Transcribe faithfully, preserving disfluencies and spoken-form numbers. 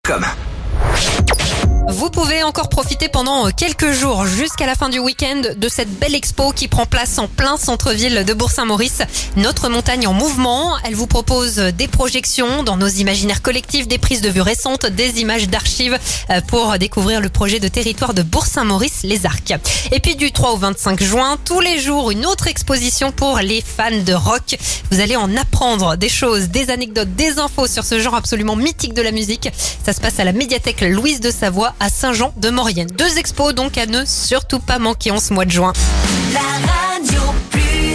com. Vous pouvez encore profiter pendant quelques jours jusqu'à la fin du week-end de cette belle expo qui prend place en plein centre-ville de Bourg-Saint-Maurice. Notre montagne en mouvement. Elle vous propose des projections dans nos imaginaires collectifs, des prises de vue récentes, des images d'archives pour découvrir le projet de territoire de Bourg-Saint-Maurice, les Arcs. Et puis du trois au vingt-cinq juin, tous les jours, une autre exposition pour les fans de rock. Vous allez en apprendre des choses, des anecdotes, des infos sur ce genre absolument mythique de la musique. Ça se passe à la médiathèque Louise de Savoie à Saint-Jean-de-Maurienne. Deux expos donc à ne surtout pas manquer en ce mois de juin.